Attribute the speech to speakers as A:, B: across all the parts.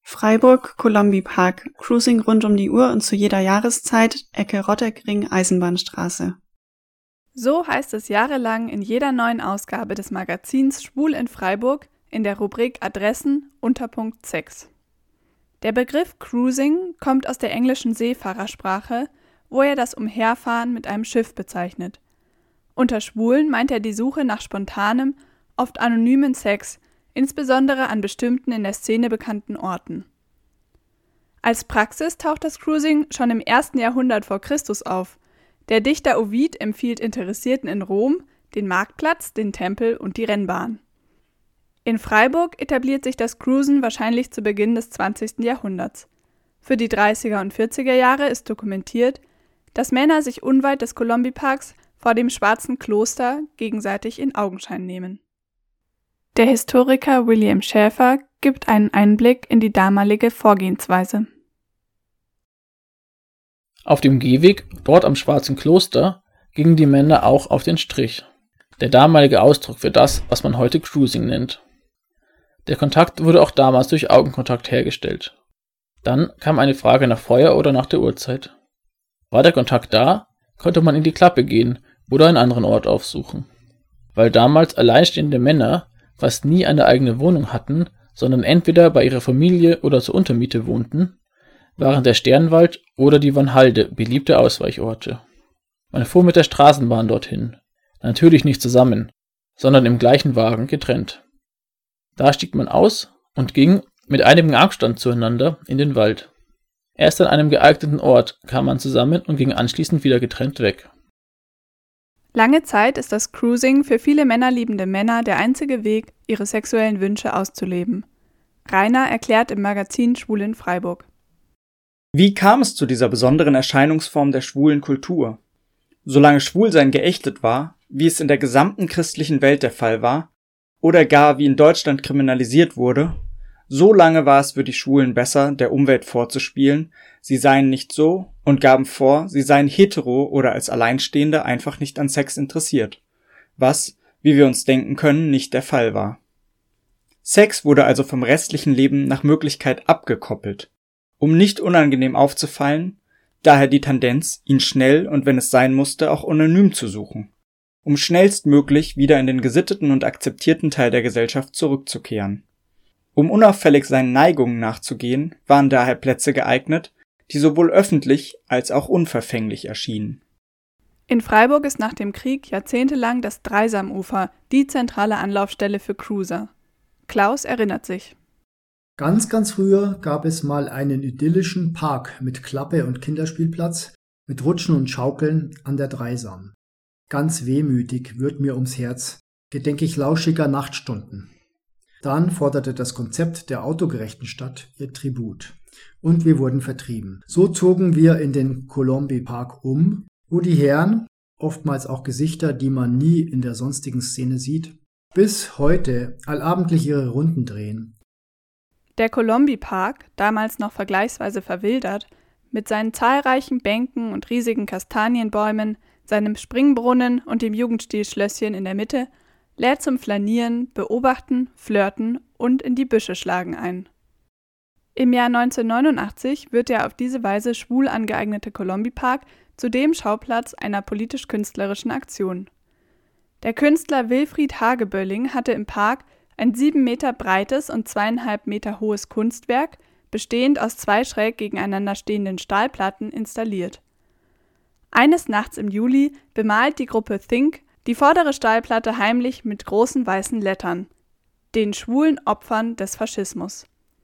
A: Freiburg Kolombi-Park, Cruising rund um die Uhr und zu jeder Jahreszeit, Ecke Rotteckring, Eisenbahnstraße.
B: So heißt es jahrelang in jeder neuen Ausgabe des Magazins Schwul in Freiburg in der Rubrik Adressen Unterpunkt Sex. Der Begriff Cruising kommt aus der englischen Seefahrersprache, wo er das Umherfahren mit einem Schiff bezeichnet. Unter Schwulen meint er die Suche nach spontanem, oft anonymen Sex, insbesondere an bestimmten in der Szene bekannten Orten. Als Praxis taucht das Cruising schon im 1. Jahrhundert vor Christus auf. Der Dichter Ovid empfiehlt Interessierten in Rom den Marktplatz, den Tempel und die Rennbahn. In Freiburg etabliert sich das Cruisen wahrscheinlich zu Beginn des 20. Jahrhunderts. Für die 30er und 40er Jahre ist dokumentiert, dass Männer sich unweit des Kolombi-Parks vor dem Schwarzen Kloster gegenseitig in Augenschein nehmen. Der Historiker William Schäfer gibt einen Einblick in die damalige Vorgehensweise.
C: Auf dem Gehweg, dort am Schwarzen Kloster, gingen die Männer auch auf den Strich. Der damalige Ausdruck für das, was man heute Cruising nennt. Der Kontakt wurde auch damals durch Augenkontakt hergestellt. Dann kam eine Frage nach Feuer oder nach der Uhrzeit. War der Kontakt da, konnte man in die Klappe gehen oder einen anderen Ort aufsuchen. Weil damals alleinstehende Männer fast nie eine eigene Wohnung hatten, sondern entweder bei ihrer Familie oder zur Untermiete wohnten, waren der Sternwald oder die Vanhalde beliebte Ausweichorte. Man fuhr mit der Straßenbahn dorthin, natürlich nicht zusammen, sondern im gleichen Wagen getrennt. Da stieg man aus und ging mit einigem Abstand zueinander in den Wald. Erst an einem geeigneten Ort kam man zusammen und ging anschließend wieder getrennt weg.
B: Lange Zeit ist das Cruising für viele männerliebende Männer der einzige Weg, ihre sexuellen Wünsche auszuleben. Rainer erklärt im Magazin Schwul in Freiburg.
D: Wie kam es zu dieser besonderen Erscheinungsform der schwulen Kultur? Solange Schwulsein geächtet war, wie es in der gesamten christlichen Welt der Fall war, oder gar wie in Deutschland kriminalisiert wurde, so lange war es für die Schwulen besser, der Umwelt vorzuspielen, sie seien nicht so und gaben vor, sie seien hetero oder als Alleinstehende einfach nicht an Sex interessiert, was, wie wir uns denken können, nicht der Fall war. Sex wurde also vom restlichen Leben nach Möglichkeit abgekoppelt, um nicht unangenehm aufzufallen, daher die Tendenz, ihn schnell und wenn es sein musste, auch anonym zu suchen, um schnellstmöglich wieder in den gesitteten und akzeptierten Teil der Gesellschaft zurückzukehren. Um unauffällig seinen Neigungen nachzugehen, waren daher Plätze geeignet, die sowohl öffentlich als auch unverfänglich erschienen.
B: In Freiburg ist nach dem Krieg jahrzehntelang das Dreisamufer die zentrale Anlaufstelle für Cruiser. Klaus erinnert sich.
E: Ganz früher gab es mal einen idyllischen Park mit Klappe und Kinderspielplatz, mit Rutschen und Schaukeln an der Dreisam. Ganz wehmütig wird mir ums Herz, gedenke ich lauschiger Nachtstunden. Dann forderte das Konzept der autogerechten Stadt ihr Tribut. Und wir wurden vertrieben. So zogen wir in den Kolombi-Park um, wo die Herren, oftmals auch Gesichter, die man nie in der sonstigen Szene sieht, bis heute allabendlich ihre Runden drehen.
B: Der Kolombi-Park, damals noch vergleichsweise verwildert, mit seinen zahlreichen Bänken und riesigen Kastanienbäumen, seinem Springbrunnen und dem Jugendstilschlösschen in der Mitte, lädt zum Flanieren, Beobachten, Flirten und in die Büsche schlagen ein. Im Jahr 1989 wird der auf diese Weise schwul angeeignete Kolombi-Park zudem Schauplatz einer politisch-künstlerischen Aktion. Der Künstler Wilfried Hagebölling hatte im Park ein 7 Meter breites und 2,5 Meter hohes Kunstwerk, bestehend aus 2 schräg gegeneinander stehenden Stahlplatten, installiert. Eines Nachts im Juli bemalt die Gruppe Think die vordere Stahlplatte heimlich mit großen weißen Lettern, den schwulen Opfern des Faschismus.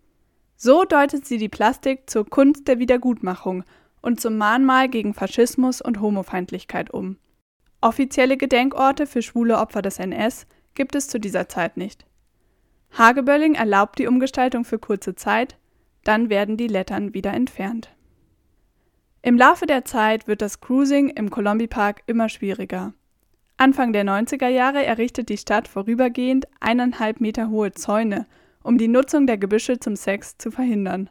B: So deutet sie die Plastik zur Kunst der Wiedergutmachung und zum Mahnmal gegen Faschismus und Homofeindlichkeit um. Offizielle Gedenkorte für schwule Opfer des NS gibt es zu dieser Zeit nicht. Hagebölling erlaubt die Umgestaltung für kurze Zeit, dann werden die Lettern wieder entfernt. Im Laufe der Zeit wird das Cruising im Kolombi-Park immer schwieriger. Anfang der 90er Jahre errichtet die Stadt vorübergehend 1,5 Meter hohe Zäune, um die Nutzung der Gebüsche zum Sex zu verhindern.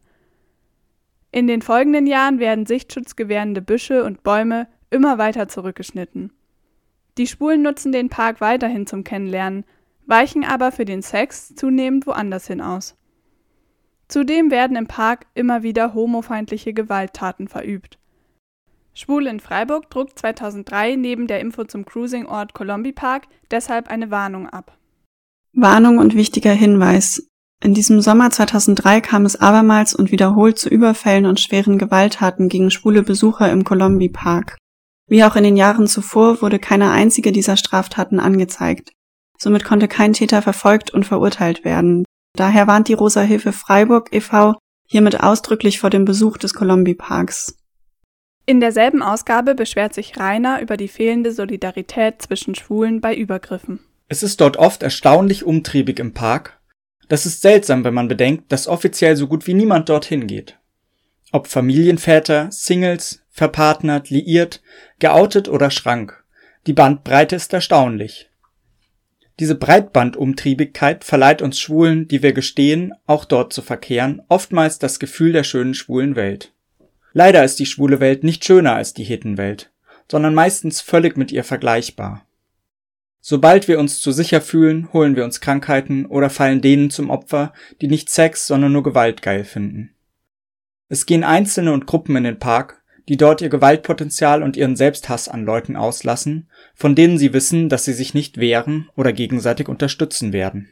B: In den folgenden Jahren werden sichtschutzgewährende Büsche und Bäume immer weiter zurückgeschnitten. Die Schwulen nutzen den Park weiterhin zum Kennenlernen, weichen aber für den Sex zunehmend woanders hin aus. Zudem werden im Park immer wieder homofeindliche Gewalttaten verübt. Schwule in Freiburg druckt 2003 neben der Info zum Cruising-Ort Colombi Park deshalb eine Warnung ab.
A: Warnung und wichtiger Hinweis. In diesem Sommer 2003 kam es abermals und wiederholt zu Überfällen und schweren Gewalttaten gegen schwule Besucher im Colombi Park. Wie auch in den Jahren zuvor wurde keine einzige dieser Straftaten angezeigt. Somit konnte kein Täter verfolgt und verurteilt werden. Daher warnt die Rosa Hilfe Freiburg e.V. hiermit ausdrücklich vor dem Besuch des Colombi Parks.
B: In derselben Ausgabe beschwert sich Rainer über die fehlende Solidarität zwischen Schwulen bei Übergriffen.
D: Es ist dort oft erstaunlich umtriebig im Park. Das ist seltsam, wenn man bedenkt, dass offiziell so gut wie niemand dorthin geht. Ob Familienväter, Singles, verpartnert, liiert, geoutet oder schrank. Die Bandbreite ist erstaunlich. Diese Breitbandumtriebigkeit verleiht uns Schwulen, die wir gestehen, auch dort zu verkehren, oftmals das Gefühl der schönen schwulen Welt. Leider ist die schwule Welt nicht schöner als die Hetenwelt, sondern meistens völlig mit ihr vergleichbar. Sobald wir uns zu sicher fühlen, holen wir uns Krankheiten oder fallen denen zum Opfer, die nicht Sex, sondern nur Gewalt geil finden. Es gehen Einzelne und Gruppen in den Park, die dort ihr Gewaltpotenzial und ihren Selbsthass an Leuten auslassen, von denen sie wissen, dass sie sich nicht wehren oder gegenseitig unterstützen werden.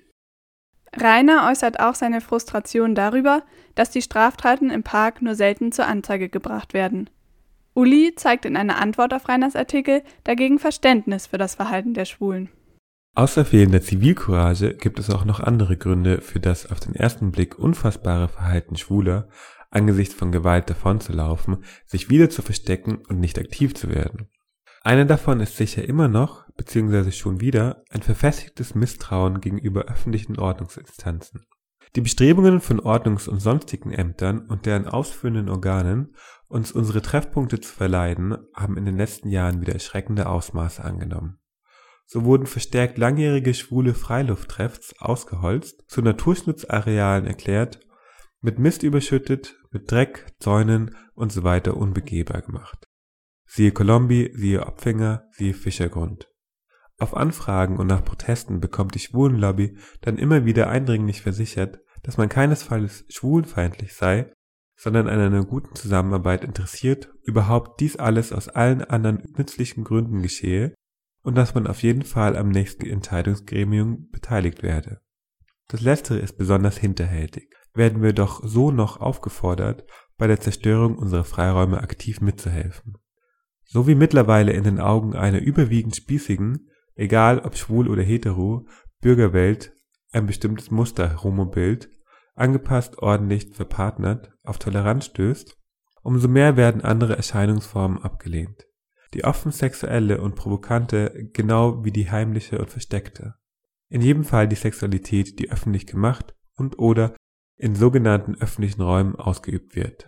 B: Rainer äußert auch seine Frustration darüber, dass die Straftaten im Park nur selten zur Anzeige gebracht werden. Uli zeigt in einer Antwort auf Rainers Artikel dagegen Verständnis für das Verhalten der Schwulen.
F: Außer fehlender Zivilcourage gibt es auch noch andere Gründe für das auf den ersten Blick unfassbare Verhalten Schwuler, angesichts von Gewalt davonzulaufen, sich wieder zu verstecken und nicht aktiv zu werden. Einer davon ist sicher immer noch, beziehungsweise schon wieder, ein verfestigtes Misstrauen gegenüber öffentlichen Ordnungsinstanzen. Die Bestrebungen von Ordnungs- und sonstigen Ämtern und deren ausführenden Organen, uns unsere Treffpunkte zu verleiden, haben in den letzten Jahren wieder erschreckende Ausmaße angenommen. So wurden verstärkt langjährige schwule Freilufttreffs ausgeholzt, zu Naturschutzarealen erklärt, mit Mist überschüttet, mit Dreck, Zäunen usw. unbegehbar gemacht. Siehe Colombi, siehe Opfinger, siehe Fischergrund. Auf Anfragen und nach Protesten bekommt die Schwulenlobby dann immer wieder eindringlich versichert, dass man keinesfalls schwulenfeindlich sei, sondern an einer guten Zusammenarbeit interessiert, überhaupt dies alles aus allen anderen nützlichen Gründen geschehe und dass man auf jeden Fall am nächsten Entscheidungsgremium beteiligt werde. Das Letztere ist besonders hinterhältig. Werden wir doch so noch aufgefordert, bei der Zerstörung unserer Freiräume aktiv mitzuhelfen. So wie mittlerweile in den Augen einer überwiegend spießigen, egal ob schwul oder hetero, Bürgerwelt ein bestimmtes Muster Homobild, angepasst, ordentlich, verpartnert, auf Toleranz stößt, umso mehr werden andere Erscheinungsformen abgelehnt. Die offen sexuelle und provokante, genau wie die heimliche und versteckte. In jedem Fall die Sexualität, die öffentlich gemacht und oder in sogenannten öffentlichen Räumen ausgeübt wird.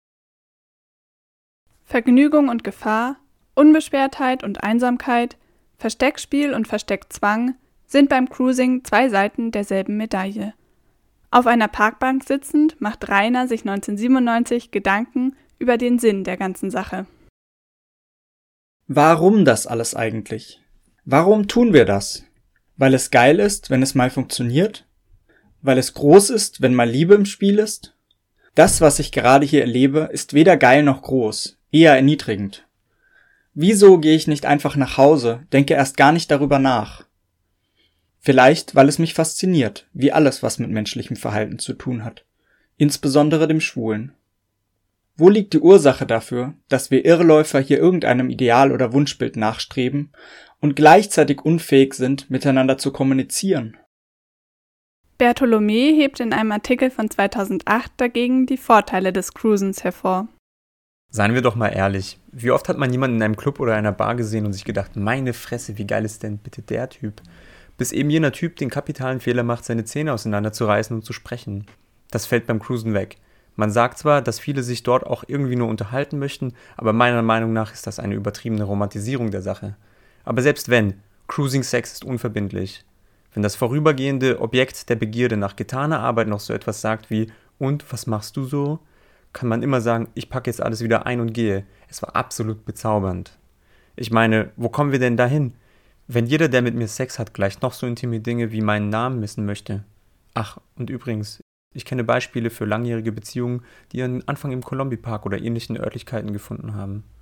B: Vergnügung und Gefahr, Unbeschwertheit und Einsamkeit, Versteckspiel und Versteckzwang sind beim Cruising zwei Seiten derselben Medaille. Auf einer Parkbank sitzend macht Rainer sich 1997 Gedanken über den Sinn der ganzen Sache.
D: Warum das alles eigentlich? Warum tun wir das? Weil es geil ist, wenn es mal funktioniert? Weil es groß ist, wenn mal Liebe im Spiel ist? Das, was ich gerade hier erlebe, ist weder geil noch groß, eher erniedrigend. Wieso gehe ich nicht einfach nach Hause, denke erst gar nicht darüber nach? Vielleicht, weil es mich fasziniert, wie alles, was mit menschlichem Verhalten zu tun hat, insbesondere dem Schwulen. Wo liegt die Ursache dafür, dass wir Irrläufer hier irgendeinem Ideal oder Wunschbild nachstreben und gleichzeitig unfähig sind, miteinander zu kommunizieren?
B: Bertolomé hebt in einem Artikel von 2008 dagegen die Vorteile des Cruisens hervor.
G: Seien wir doch mal ehrlich, wie oft hat man jemanden in einem Club oder einer Bar gesehen und sich gedacht, meine Fresse, wie geil ist denn bitte der Typ? Bis eben jener Typ den kapitalen Fehler macht, seine Zähne auseinanderzureißen und zu sprechen. Das fällt beim Cruisen weg. Man sagt zwar, dass viele sich dort auch irgendwie nur unterhalten möchten, aber meiner Meinung nach ist das eine übertriebene Romantisierung der Sache. Aber selbst wenn, Cruising-Sex ist unverbindlich. Wenn das vorübergehende Objekt der Begierde nach getaner Arbeit noch so etwas sagt wie »Und, was machst du so?«, kann man immer sagen, ich packe jetzt alles wieder ein und gehe. Es war absolut bezaubernd. Ich meine, wo kommen wir denn dahin? Wenn jeder, der mit mir Sex hat, gleich noch so intime Dinge wie meinen Namen wissen möchte. Ach, und übrigens, Ich kenne Beispiele für langjährige Beziehungen, die ihren Anfang im Columbia Park oder ähnlichen Örtlichkeiten gefunden haben.